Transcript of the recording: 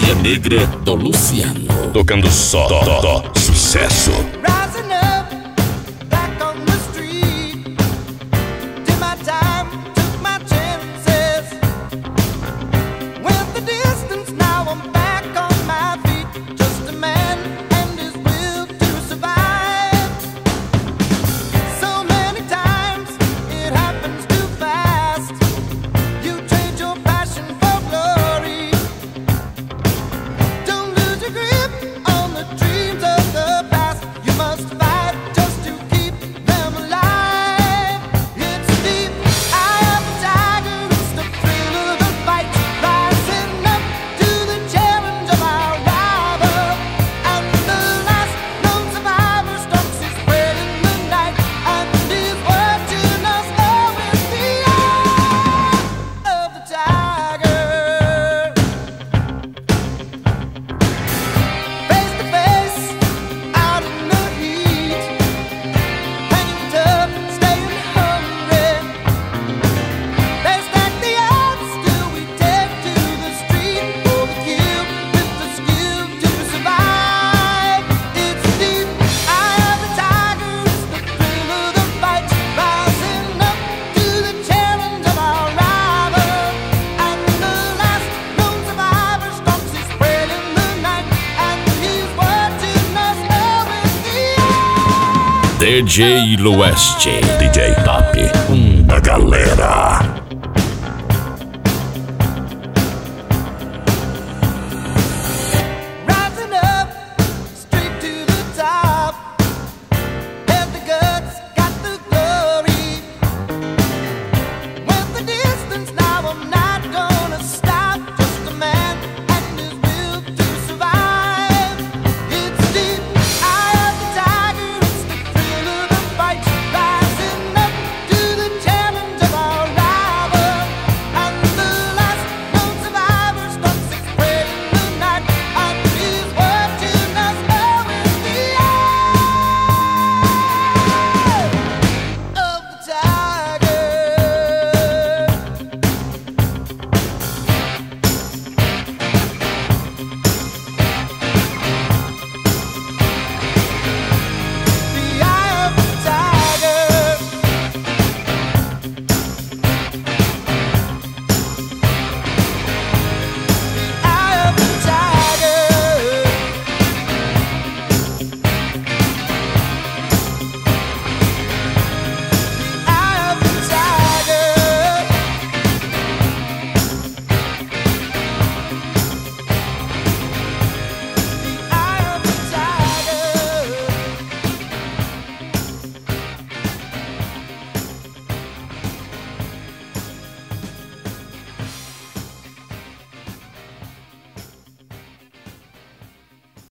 Ovelha Negra do Luciano. Tocando só sucesso. Rising up, back on the street. Did my time, took my chances. Went the distance, now I'm back on my feet. Just a man and his will to survive. So many times it happens too fast. You trade your passion for glory. Don't lose your grip on the dreams of the past. You must fight just to keep them alive. It's the eye of the tiger, it's the thrill of the fight. Rising up to the challenge of our rival. And the last known survivor stalks his prey in the night. And he's watching us all with the eye of the tiger. Face to face, out in the heat, hanging tough, staying hungry. They stack the odds, still we take to the street for the kill, with the skill to survive. It's the eye of the tiger, it's the thrill of the fight. Rising up to the challenge of our rival. And the last known survivor stalks his prey in the night. And he's watching us all with the eye. DJ Lueste, DJ Top, da galera.